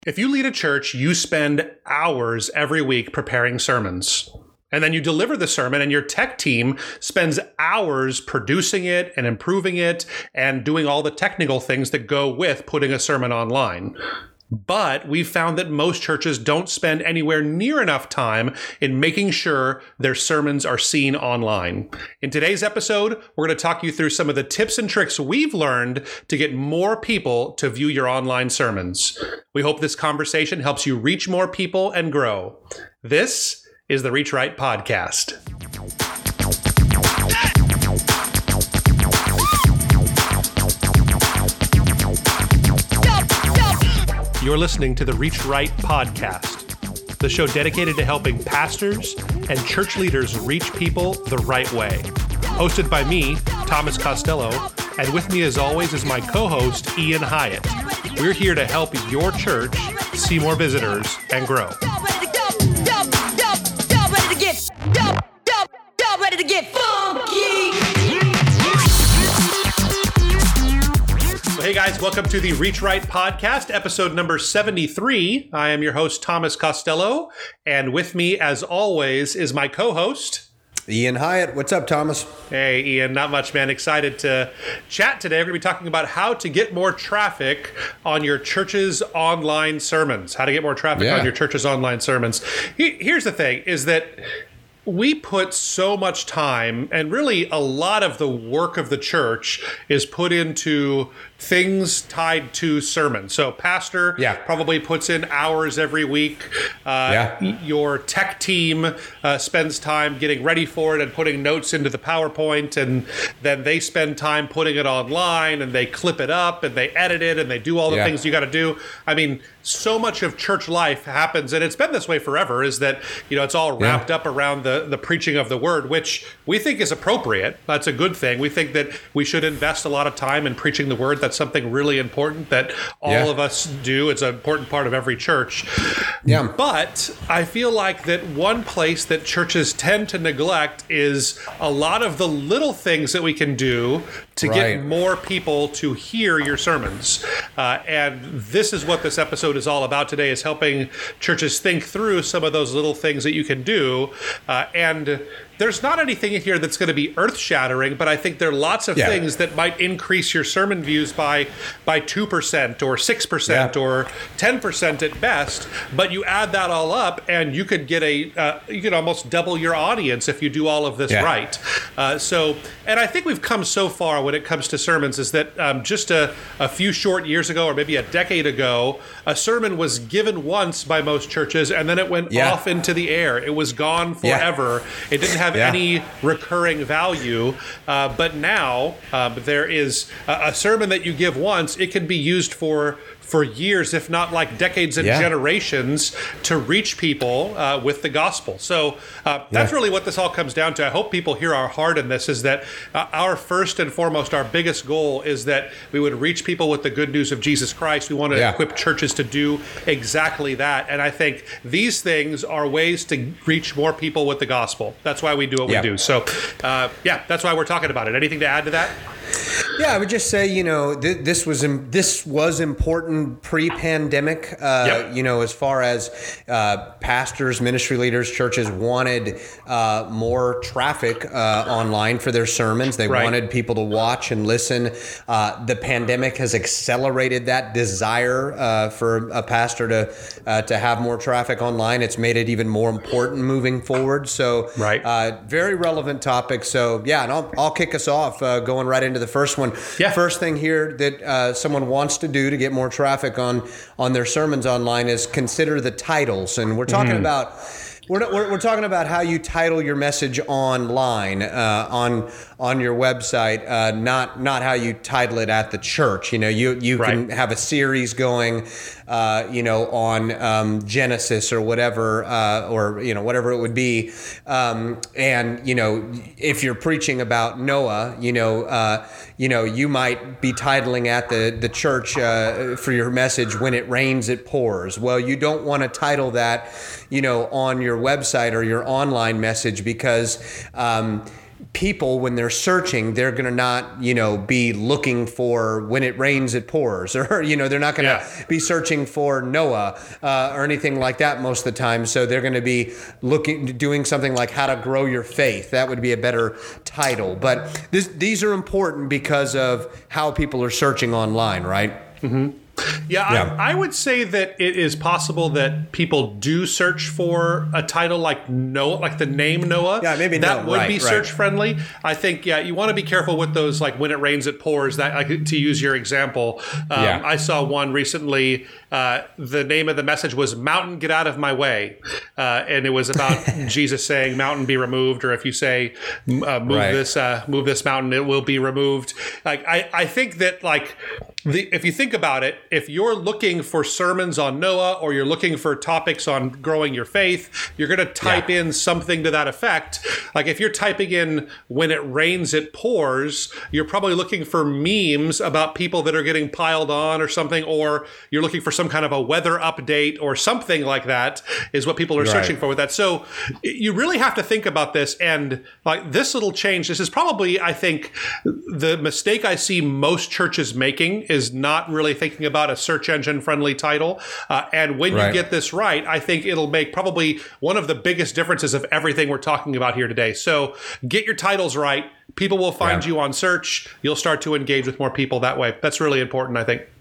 If you lead a church, you spend hours every week preparing sermons. And then you deliver the sermon and your tech team spends hours producing it and improving it and doing all the technical things that go with putting a sermon online. But we've found that most churches don't spend anywhere near enough time in making sure their sermons are seen online. In today's episode, we're going to talk you through some of the tips and tricks we've learned to get more people to view your online sermons. We hope this conversation helps you reach more people and grow. This is the Reach Right Podcast. You're listening to the Reach Right Podcast, the show dedicated to helping pastors and church leaders reach people the right way. Hosted by me, Thomas Costello, and with me as always is my co-host, Ian Hyatt. We're here to help your church see more visitors and grow. Ready to get funky. Hey guys, welcome to the Reach Right Podcast, episode number 73. I am your host, Thomas Costello, and with me, as always, is my co-host, Ian Hyatt. What's up, Thomas? Hey, Ian. Not much, man. Excited to chat today. We're going to be talking about how to get more traffic on your church's online sermons. How to get more traffic on your church's online sermons. Here's the thing, is that we put so much time, and really a lot of the work of the church is put into things tied to sermons. So pastor probably puts in hours every week. Your tech team spends time getting ready for it and putting notes into the PowerPoint, and then they spend time putting it online, and they clip it up, and they edit it, and they do all the things you got to do. I mean, so much of church life happens, and it's been this way forever, is that, you know, it's all wrapped up around the preaching of the word, which we think is appropriate. That's a good thing. We think that we should invest a lot of time in preaching the word. That's something really important that all of us do. It's an important part of every church. But I feel like that one place that churches tend to neglect is a lot of the little things that we can do to get more people to hear your sermons. And this is what this episode is all about today, is helping churches think through some of those little things that you can do. And there's not anything in here that's going to be earth-shattering, but I think there are lots of things that might increase your sermon views by 2% or 6% or 10% at best. But you add that all up, and you could get you could almost double your audience if you do all of this right. And I think we've come so far when it comes to sermons, is that just a few short years ago, or maybe a decade ago, a sermon was given once by most churches, and then it went off into the air. It was gone forever. It didn't have any recurring value. But now there is a sermon that you give once. It can be used for years, if not like decades and generations, to reach people with the gospel. So that's really what this all comes down to. I hope people hear our heart in this, is that our first and foremost, our biggest goal is that we would reach people with the good news of Jesus Christ. We want to equip churches to do exactly that. And I think these things are ways to reach more people with the gospel. That's why we do what we do. So that's why we're talking about it. Anything to add to that? Yeah, I would just say, you know, this was important pre-pandemic. You know, as far as pastors, ministry leaders, churches wanted more traffic online for their sermons. They wanted people to watch and listen. The pandemic has accelerated that desire for a pastor to have more traffic online. It's made it even more important moving forward. So, very relevant topic. So, and I'll kick us off going right into the first one. First thing here that someone wants to do to get more traffic on their sermons online is consider the titles. And we're talking about we're talking about how you title your message online on your website, not how you title it at the church. You know, you can have a series going, on Genesis or whatever, whatever it would be. And, you know, if you're preaching about Noah, you might be titling at the church for your message, "When it rains, it pours." Well, you don't want to title that, on your website or your online message, because people, when they're searching, they're going to not, be looking for when it rains, it pours, or, they're not going to be searching for Noah or anything like that most of the time. So they're going to be doing something like how to grow your faith. That would be a better title. But these are important because of how people are searching online, right? Mm-hmm. Yeah, I would say that it is possible that people do search for a title like Noah, like the name Noah. Yeah, maybe that would be search friendly. I think, you want to be careful with those, like when it rains, it pours. That, like, to use your example, I saw one recently. The name of the message was "Mountain, Get Out of My Way," and it was about Jesus saying, "Mountain, be removed," or if you say, "Move this mountain, it will be removed." Like, I think that, like, if you think about it, if you're looking for sermons on Noah or you're looking for topics on growing your faith, you're going to type in something to that effect. Like if you're typing in "when it rains, it pours," you're probably looking for memes about people that are getting piled on or something, or you're looking for some kind of a weather update or something like that is what people are searching for with that. So you really have to think about this. And like this little change, this is probably, I think, the mistake I see most churches making is not really thinking about a search engine friendly title. And when you get this right, I think it'll make probably one of the biggest differences of everything we're talking about here today. So get your titles right. People will find you on search. You'll start to engage with more people that way. That's really important, I think.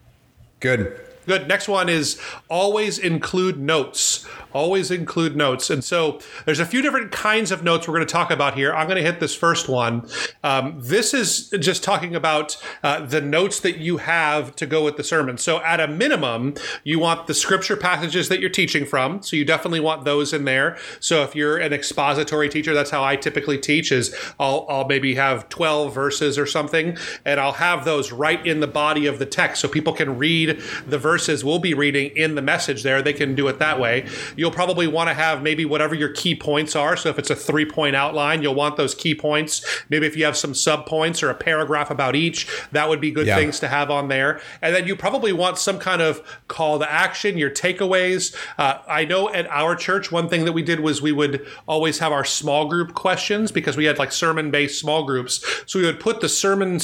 Good. Next one is always include notes. Always include notes. And so there's a few different kinds of notes we're going to talk about here. I'm going to hit this first one. This is just talking about the notes that you have to go with the sermon. So at a minimum, you want the scripture passages that you're teaching from. So you definitely want those in there. So if you're an expository teacher, that's how I typically teach, is I'll maybe have 12 verses or something, and I'll have those right in the body of the text so people can read the verses we'll be reading in the message there. They can do it that way. You'll probably want to have maybe whatever your key points are. So if it's a 3-point outline, you'll want those key points. Maybe if you have some subpoints or a paragraph about each, that would be good things to have on there. And then you probably want some kind of call to action, your takeaways. I know at our church, one thing that we did was we would always have our small group questions because we had like sermon-based small groups. So we would put the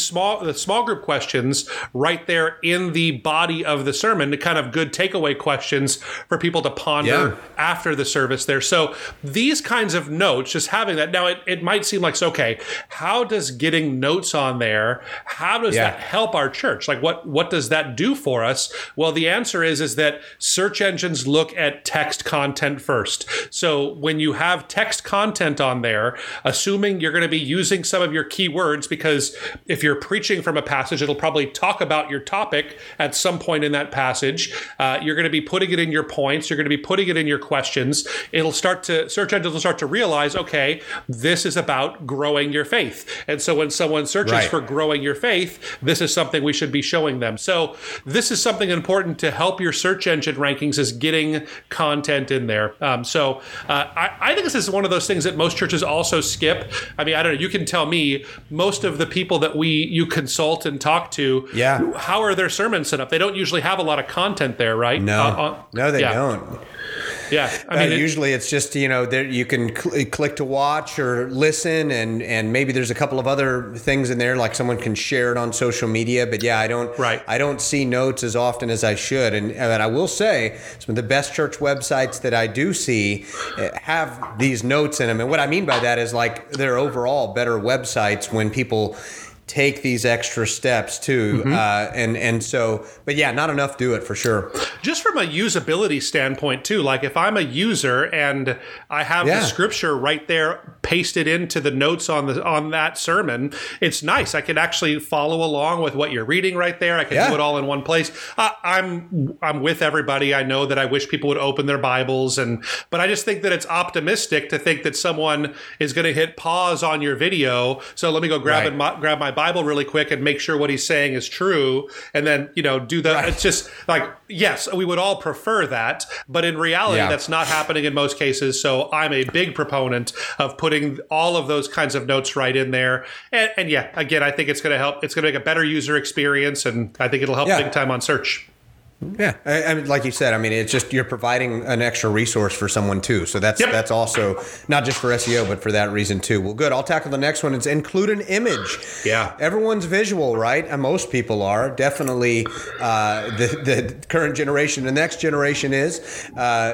small group questions right there in the body of the sermon, to kind of good takeaway questions for people to ponder after the service there. So these kinds of notes, just having that. Now it might seem like, okay, how does getting notes on there, how does that help our church? Like what does that do for us? Well, the answer is that search engines look at text content first. So when you have text content on there, assuming you're going to be using some of your keywords, because if you're preaching from a passage, it'll probably talk about your topic at some point in that passage. You're going to be putting it in your points. You're going to be putting it in your questions. Search engines will start to realize, okay, this is about growing your faith. And so when someone searches for growing your faith, this is something we should be showing them. So this is something important to help your search engine rankings, is getting content in there. I think this is one of those things that most churches also skip. I mean, I don't know. You can tell me, most of the people that you consult and talk to, how are their sermons set up? They don't usually have a lot of content there, right? No, they don't. Yeah, I mean, usually it's just, there you can click to watch or listen, and maybe there's a couple of other things in there, like someone can share it on social media. But I don't see notes as often as I should. And I will say, some of the best church websites that I do see have these notes in them. And what I mean by that is, like, they're overall better websites when people take these extra steps too. But not enough do it for sure. Just from a usability standpoint too, like if I'm a user and I have the scripture right there pasted into the notes on that sermon, it's nice. I can actually follow along with what you're reading right there. I can do it all in one place. I'm with everybody. I know that I wish people would open their Bibles, but I just think that it's optimistic to think that someone is going to hit pause on your video. So let me go grab my Bible really quick and make sure what he's saying is true, and then do the. It's just like, yes, we would all prefer that, but in reality, that's not happening in most cases. So I'm a big proponent of putting all of those kinds of notes right in there, and again, I think it's going to help. It's going to make a better user experience, and I think it'll help big time on search. Yeah, I mean, like you said, I mean, it's just you're providing an extra resource for someone too. So that's also not just for SEO, but for that reason too. Well, good. I'll tackle the next one. It's include an image. Yeah, everyone's visual, right? And most people are definitely the current generation. The next generation is,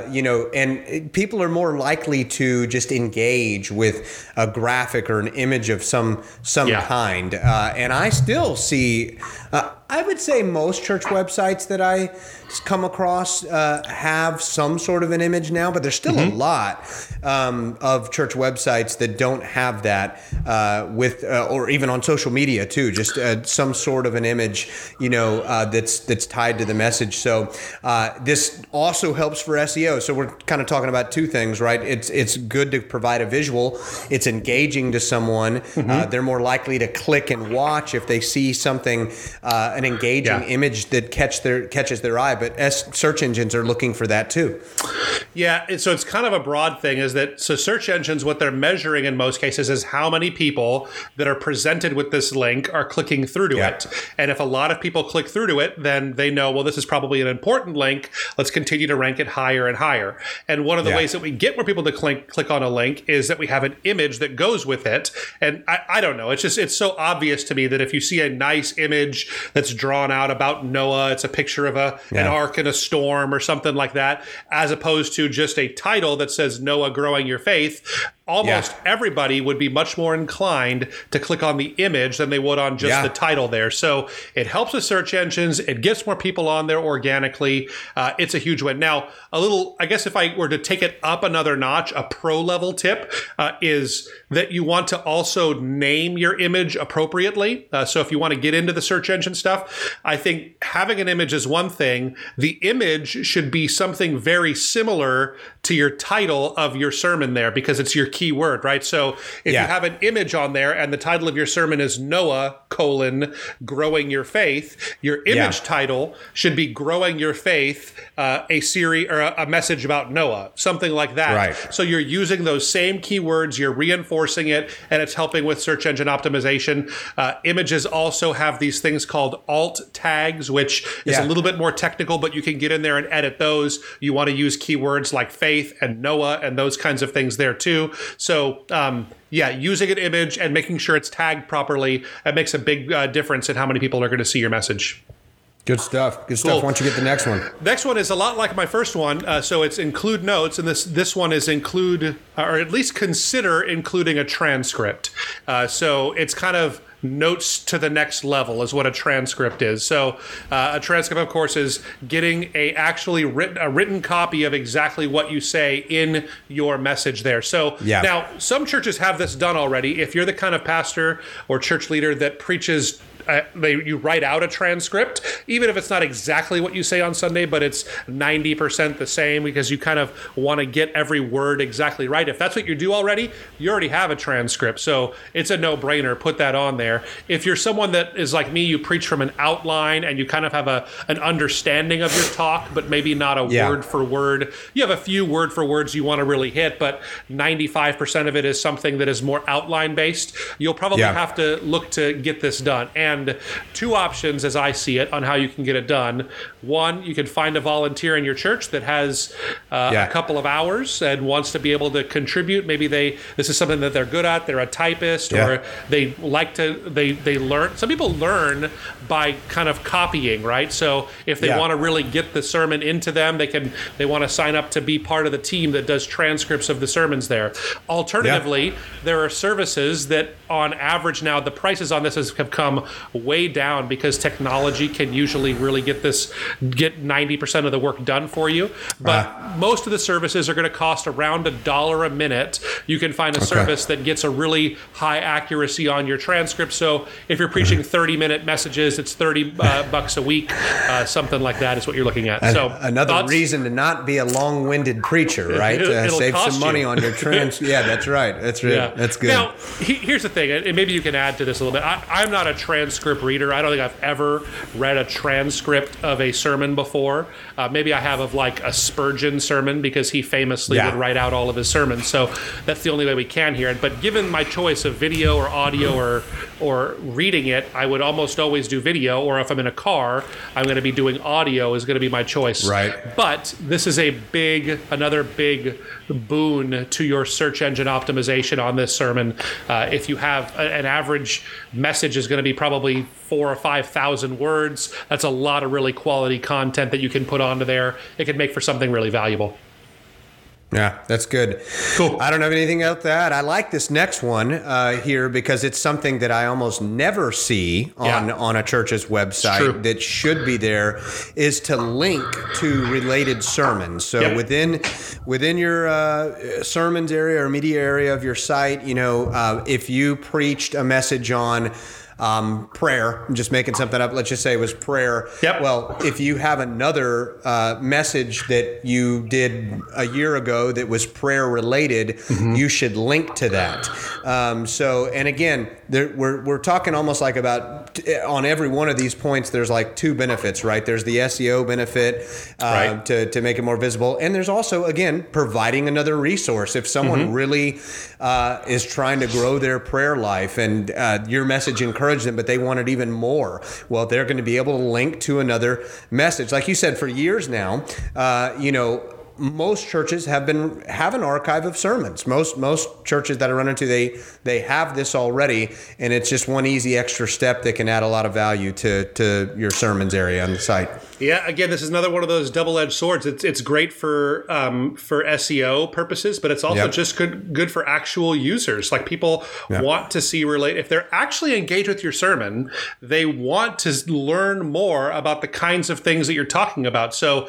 and people are more likely to just engage with a graphic or an image of some kind. And I still see. I would say most church websites that I come across have some sort of an image now, but there's still a lot of church websites that don't have that or even on social media too, just some sort of an image, that's tied to the message. So this also helps for SEO. So we're kind of talking about two things, right? It's good to provide a visual. It's engaging to someone. They're more likely to click and watch if they see something, an engaging image that catches their eye. But search engines are looking for that too. Yeah, so it's kind of a broad thing is that, so search engines, what they're measuring in most cases is how many people that are presented with this link are clicking through to it. And if a lot of people click through to it, then they know, well, this is probably an important link. Let's continue to rank it higher and higher. And one of the ways that we get more people to click on a link is that we have an image that goes with it. And I don't know, it's so obvious to me that if you see a nice image that's drawn out about Noah, it's a picture of an ark in a storm or something like that, as opposed to just a title that says Noah growing your faith, almost everybody would be much more inclined to click on the image than they would on just the title there. So it helps with search engines. It gets more people on there organically. It's a huge win. Now, I guess if I were to take it up another notch, a pro level tip is that you want to also name your image appropriately. So if you want to get into the search engine stuff, I think having an image is one thing. The image should be something very similar to your title of your sermon there, because it's your keyword, right? So if you have an image on there and the title of your sermon is Noah, growing your faith, your image title should be growing your faith, a series or a message about Noah, something like that. Right. So you're using those same keywords, you're reinforcing it, and it's helping with search engine optimization. Images also have these things called alt tags, which is a little bit more technical, but you can get in there and edit those. You want to use keywords like faith and Noah and those kinds of things there too. So using an image and making sure it's tagged properly, it makes a big difference in how many people are going to see your message. Good stuff. Good stuff. Why don't you get the next one? Next one is a lot like my first one. So it's include notes, and this one is include, or at least consider including a transcript. So it's kind of notes to the next level is what a transcript is. So a transcript, of course, is getting a written copy of exactly what you say in your message there. So now some churches have this done already. If you're the kind of pastor or church leader that preaches, you write out a transcript, even if it's not exactly what you say on Sunday, but it's 90% the same, because you kind of want to get every word exactly right. If that's what you do already, you already have a transcript. So it's a no-brainer. Put that on there. If you're someone that is like me, you preach from an outline and you kind of have an understanding of your talk, but maybe not a word for word. You have a few word for words you want to really hit, but 95% of it is something that is more outline based. You'll probably have to look to get this done. And two options as I see it on how you can get it done. One, you can find a volunteer in your church that has a couple of hours and wants to be able to contribute. Maybe this is something that they're good at. They're a typist, or they like to, they learn. Some people learn by kind of copying, right? So if they want to really get the sermon into them, they want to sign up to be part of the team that does transcripts of the sermons there. Alternatively, there are services that on average now, the prices on this have come way down because technology can usually really get 90% of the work done for you. But most of the services are going to cost around $1 a minute. You can find a service that gets a really high accuracy on your transcript. So if you're preaching 30-minute messages, it's $30 a week. Something like that is what you're looking at. So another reason to not be a long-winded preacher, right? Save some money on your Yeah, that's right. That's good. Now, here's the thing, and maybe you can add to this a little bit. I'm not a transcript transcript reader. I don't think I've ever read a transcript of a sermon before. Maybe I have of like a Spurgeon sermon, because he famously would write out all of his sermons. So that's the only way we can hear it. But given my choice of video or audio or reading it, I would almost always do video. Or if I'm in a car, I'm going to be doing audio is going to be my choice. Right. But this is another big boon to your search engine optimization on this sermon. If you have an average message is going to be probably 4,000 or 5,000 words. That's a lot of really quality content that you can put onto there. It can make for something really valuable. Yeah, that's good. Cool. I don't have anything else to add. I like this next one here because it's something that I almost never see on a church's website that should be there, is to link to related sermons. So within your sermons area or media area of your site, if you preached a message on prayer, I'm just making something up. Let's just say it was prayer. Yep. Well, if you have another message that you did a year ago that was prayer related, you should link to that. And again, we're talking almost like about on every one of these points, there's like two benefits, right? There's the SEO benefit to make it more visible. And there's also, again, providing another resource. If someone really is trying to grow their prayer life and your message encourages them, but they want it even more, well, they're going to be able to link to another message. Like you said, for years now, most churches have an archive of sermons. Most churches that I run into, they have this already, and it's just one easy extra step that can add a lot of value to your sermons area on the site. Yeah, again, this is another one of those double-edged swords. It's great for SEO purposes, but it's also just good for actual users. Like people want to see if they're actually engaged with your sermon, they want to learn more about the kinds of things that you're talking about. So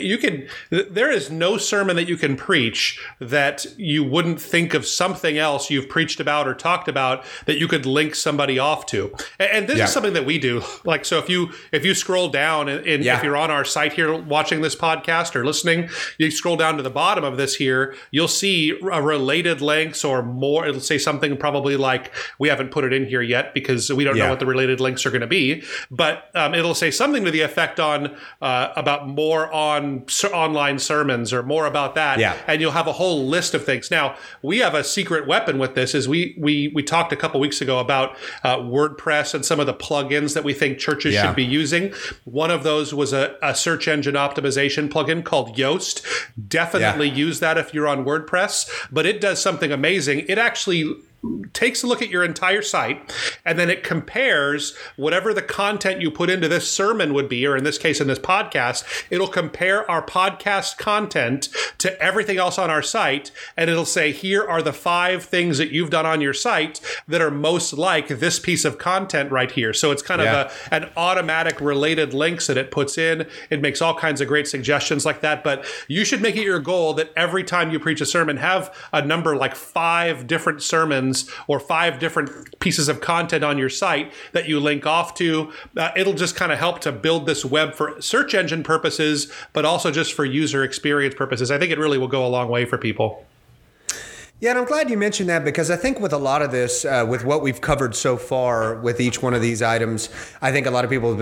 there is no sermon that you can preach that you wouldn't think of something else you've preached about or talked about that you could link somebody off to. And this is something that we do. Like, so if you scroll down if you're on our site here watching this podcast or listening, you scroll down to the bottom of this here, you'll see related links or more. It'll say something probably like, we haven't put it in here yet because we don't know what the related links are going to be, but it'll say something to the effect on about more on online sermons or more about that. And you'll have a whole list of things. Now, we have a secret weapon with this. Is we talked a couple weeks ago about WordPress and some of the plugins that we think churches should be using. One of those was a search engine optimization plugin called Yoast. Definitely use that if you're on WordPress, but it does something amazing. It actually takes a look at your entire site, and then it compares whatever the content you put into this sermon would be, or in this case, in this podcast, it'll compare our podcast content to everything else on our site, and it'll say, here are the 5 things that you've done on your site that are most like this piece of content right here. So it's kind of an automatic related links that it puts in. It makes all kinds of great suggestions like that, but you should make it your goal that every time you preach a sermon, have a number like 5 different sermons or 5 different pieces of content on your site that you link off to. It'll just kind of help to build this web for search engine purposes, but also just for user experience purposes. I think it really will go a long way for people. Yeah, and I'm glad you mentioned that, because I think with a lot of this, with what we've covered so far with each one of these items, I think a lot of people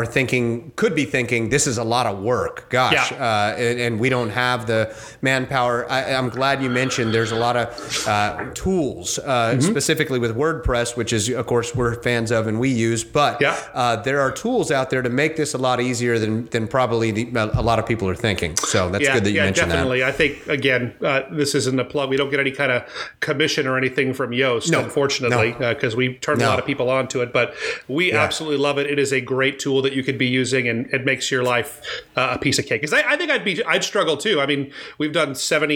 could be thinking, this is a lot of work. Gosh, and we don't have the manpower. I'm glad you mentioned there's a lot of tools, specifically with WordPress, which is, of course, we're fans of and we use. But there are tools out there to make this a lot easier than probably a lot of people are thinking. So that's good that you mentioned definitely. that. I think, again, this isn't a plug. We don't get any kind of commission or anything from Yoast, unfortunately, because we turned a lot of people onto it, but we absolutely love it. It is a great tool that you could be using, and it makes your life a piece of cake. Because I think I'd struggle too. I mean, we've done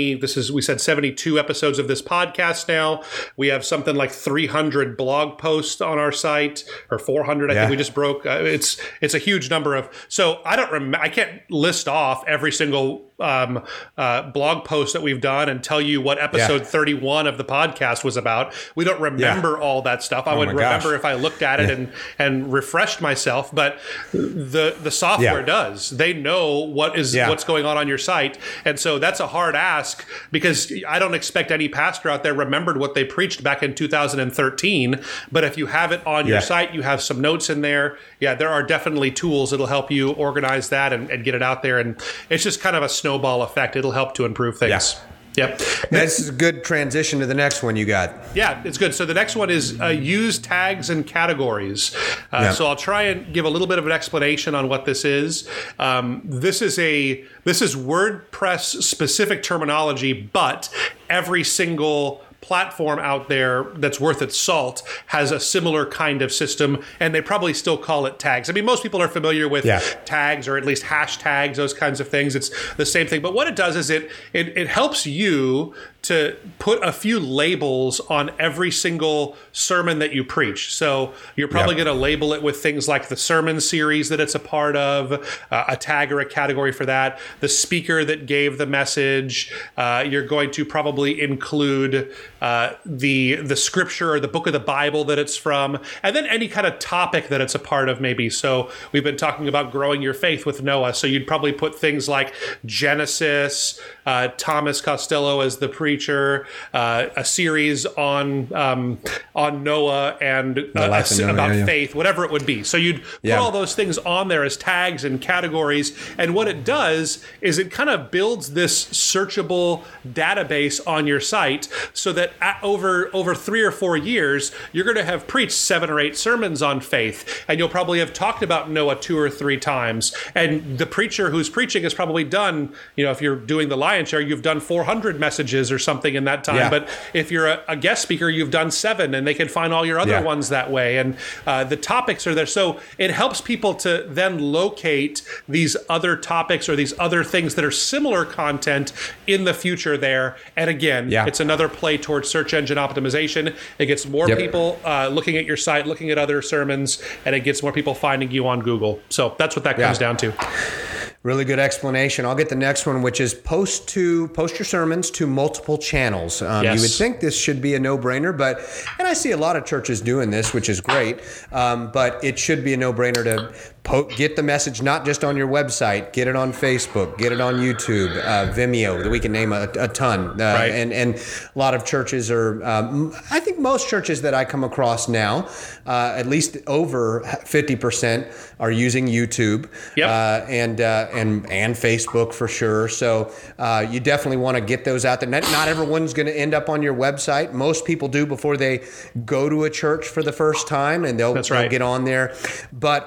72 episodes of this podcast now. We have something like 300 blog posts on our site, or 400. I think we just broke. It's a huge number of. So I can't list off every single blog posts that we've done and tell you what episode 31 of the podcast was about. We don't remember all that stuff. I would remember if I looked at it and refreshed myself, but the software does. They know what's going on your site. And so that's a hard ask, because I don't expect any pastor out there remembered what they preached back in 2013. But if you have it on your site, you have some notes in there. Yeah, there are definitely tools that'll help you organize that and get it out there. And it's just kind of a snowball effect. It'll help to improve things. Yep. This is a good transition to the next one you got. Yeah, it's good. So the next one is use tags and categories. So I'll try and give a little bit of an explanation on what this is. This is WordPress specific terminology, but every single platform out there that's worth its salt has a similar kind of system, and they probably still call it tags. I mean, most people are familiar with tags, or at least hashtags, those kinds of things. It's the same thing. But what it does is it helps you to put a few labels on every single sermon that you preach. So you're probably going to label it with things like the sermon series that it's a part of, a tag or a category for that, the speaker that gave the message. You're going to probably include the scripture or the book of the Bible that it's from, and then any kind of topic that it's a part of maybe. So we've been talking about growing your faith with Noah. So you'd probably put things like Genesis, Thomas Costello as the preacher, a series on Noah and about faith, whatever it would be. So you'd put all those things on there as tags and categories. And what it does is it kind of builds this searchable database on your site, so that over 3 or 4 years, you're going to have preached 7 or 8 sermons on faith, and you'll probably have talked about Noah 2 or 3 times. And the preacher who's preaching has probably done, if you're doing the lion's share, you've done 400 messages or something in that time. Yeah. But if you're a guest speaker, you've done 7, and they can find all your other ones that way. And the topics are there. So it helps people to then locate these other topics or these other things that are similar content in the future there. And again, it's another play towards search engine optimization. It gets more people looking at your site, looking at other sermons, and it gets more people finding you on Google. So that's what that comes down to. Really good explanation. I'll get the next one, which is post your sermons to multiple channels. You would think this should be a no-brainer, and I see a lot of churches doing this, which is great, but it should be a no-brainer to get the message not just on your website, get it on Facebook, get it on YouTube, Vimeo, that we can name a ton. And a lot of churches are, I think most churches that I come across now, at least over 50% are using YouTube and Facebook for sure. So you definitely want to get those out there. Not everyone's going to end up on your website. Most people do before they go to a church for the first time, and they'll get on there. But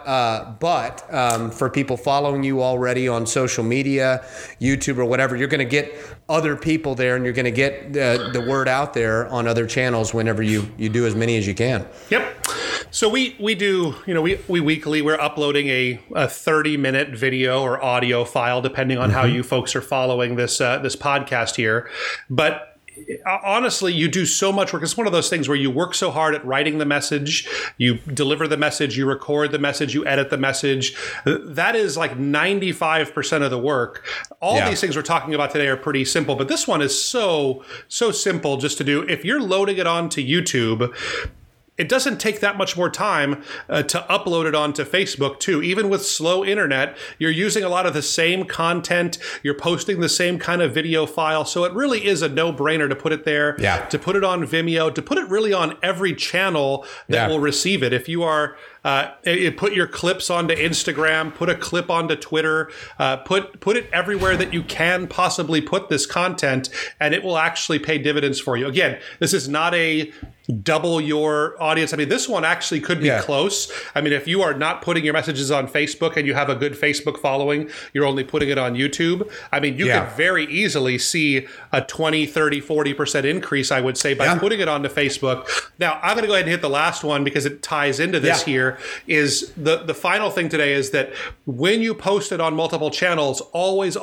for people following you already on social media, YouTube or whatever, you're going to get other people there, and you're going to get the word out there on other channels whenever you do as many as you can. Yep. So we do, we weekly, we're uploading a 30-minute video or audio file, depending on how you folks are following this podcast here. But honestly, you do so much work. It's one of those things where you work so hard at writing the message, you deliver the message, you record the message, you edit the message. That is like 95% of the work. All these things we're talking about today are pretty simple, but this one is so simple just to do. If you're loading it onto YouTube, it doesn't take that much more time to upload it onto Facebook too. Even with slow internet, you're using a lot of the same content. You're posting the same kind of video file. So it really is a no-brainer to put it there, to put it on Vimeo, to put it really on every channel that will receive it. If you are... put your clips onto Instagram, put a clip onto Twitter, put it everywhere that you can possibly put this content, and it will actually pay dividends for you. Again, this is not a double your audience. I mean, this one actually could be close. I mean, if you are not putting your messages on Facebook and you have a good Facebook following, you're only putting it on YouTube. I mean, you could very easily see a 20, 30, 40% increase, I would say, by putting it onto Facebook. Now, I'm going to go ahead and hit the last one because it ties into this here. Is the final thing today is that when you post it on multiple channels, always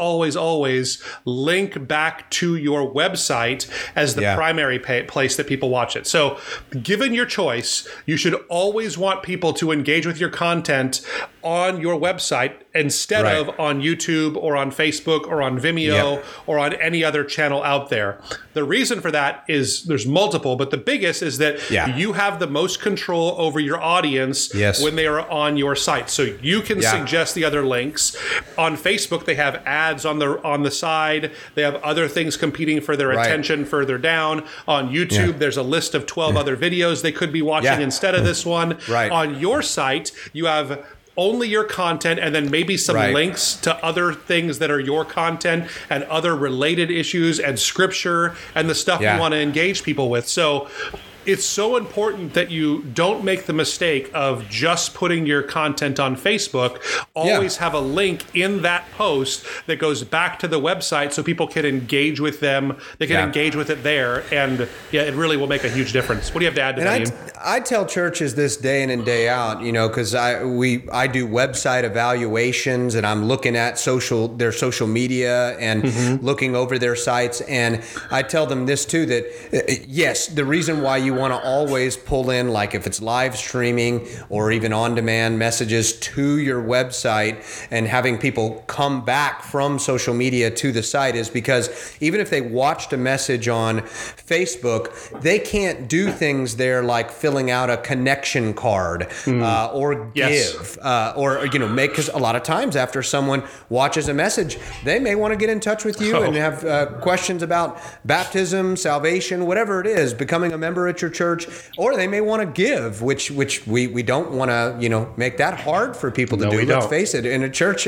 link back to your website as the primary place that people watch it. So given your choice, you should always want people to engage with your content on your website. instead Right. of on YouTube or on Facebook or on Vimeo or on any other channel out there. The reason for that is there's multiple, but the biggest is that you have the most control over your audience when they are on your site. So you can suggest the other links. On Facebook, they have ads on the side. They have other things competing for their attention further down. On YouTube, there's a list of 12 other videos they could be watching instead of this one. Right. On your site, you have only your content and then maybe some links to other things that are your content and other related issues and scripture and the stuff you want to engage people with. So it's so important that you don't make the mistake of just putting your content on Facebook. Always have a link in that post that goes back to the website so people can engage with them. They can engage with it there. And it really will make a huge difference. What do you have to add to that, Ian? I tell churches this day in and day out, because I do website evaluations and I'm looking at their social media and looking over their sites. And I tell them this too, that yes, the reason why you want to always pull in, like if it's live streaming or even on-demand messages to your website and having people come back from social media to the site is because even if they watched a message on Facebook, they can't do things there like filling out a connection card or give or make, because a lot of times after someone watches a message, they may want to get in touch with you and have questions about baptism, salvation, whatever it is, becoming a member at your church, or they may want to give, which we don't want to make that hard for people to do. Let's face it, in a church,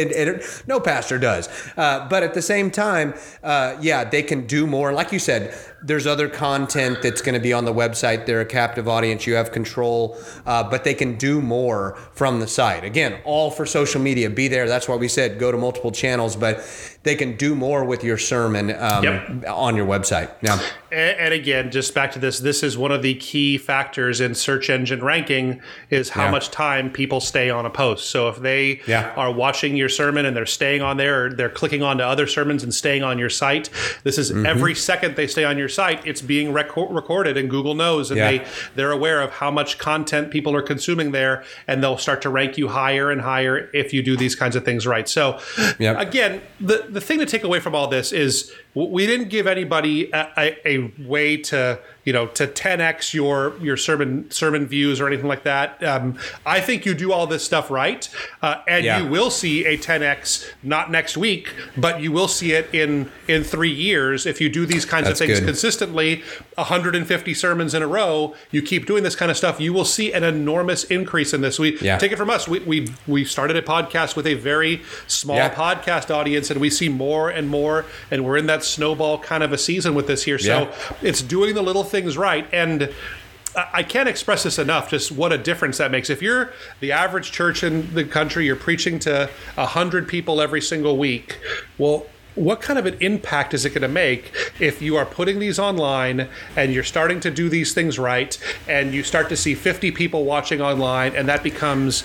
no pastor does. But at the same time, they can do more. Like you said, there's other content that's going to be on the website. They're a captive audience. You have control, but they can do more from the site. Again, all for social media. Be there. That's why we said go to multiple channels, but they can do more with your sermon on your website. Yeah. And again, just back to this is one of the key factors in search engine ranking is how much time people stay on a post. So if they are watching your sermon and they're staying on there, or they're clicking onto other sermons and staying on your site, this is every second they stay on your site, it's being recorded, and Google knows, and they're aware of how much content people are consuming there, and they'll start to rank you higher and higher if you do these kinds of things right. So again, the thing to take away from all this is we didn't give anybody a way to to 10x your sermon views or anything like that. I think you do all this stuff right, and you will see a 10x not next week, but you will see it in 3 years if you do these kinds of things consistently. 150 sermons in a row, you keep doing this kind of stuff, you will see an enormous increase in this. Take it from us. We started a podcast with a very small podcast audience, and we see more and more, and we're in that snowball kind of a season with this here. So it's doing the little things right. And I can't express this enough, just what a difference that makes. If you're the average church in the country, you're preaching to 100 people every single week, well, what kind of an impact is it going to make if you are putting these online and you're starting to do these things right, and you start to see 50 people watching online, and that becomes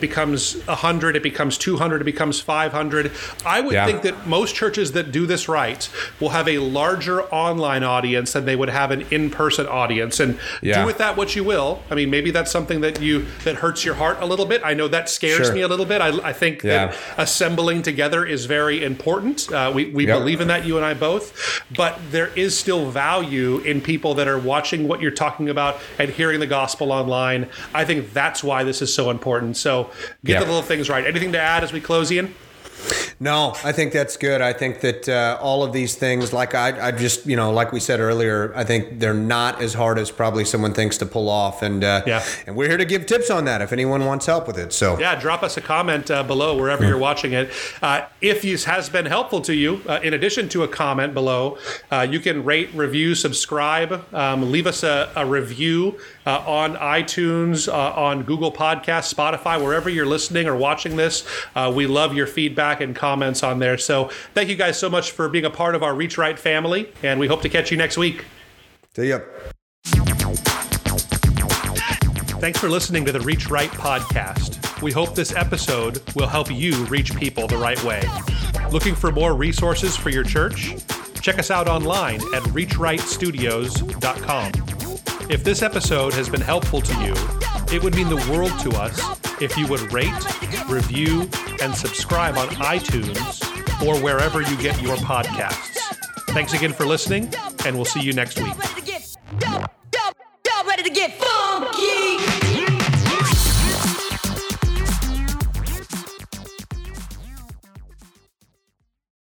100, it becomes 200, it becomes 500. I would think that most churches that do this right will have a larger online audience than they would have an in-person audience. And do with that what you will. I mean, maybe that's something that hurts your heart a little bit. I know that scares me a little bit. I think that assembling together is very important. We believe in that, you and I both, but there is still value in people that are watching what you're talking about and hearing the gospel online. I think that's why this is so important. So get the little things right. Anything to add as we close, Ian? No, I think that's good. I think that all of these things, like I just, like we said earlier, I think they're not as hard as probably someone thinks to pull off. And and we're here to give tips on that if anyone wants help with it. So drop us a comment below wherever you're watching it. If this has been helpful to you, in addition to a comment below, you can rate, review, subscribe, leave us a review on iTunes, on Google Podcasts, Spotify, wherever you're listening or watching this. We love your feedback and comments on there. So thank you guys so much for being a part of our Reach Right family, and we hope to catch you next week. See ya. Thanks for listening to the Reach Right podcast. We hope this episode will help you reach people the right way. Looking for more resources for your church? Check us out online at reachrightstudios.com. If this episode has been helpful to you, it would mean the world to us if you would rate, review, and subscribe on iTunes or wherever you get your podcasts. Thanks again for listening, and we'll see you next week.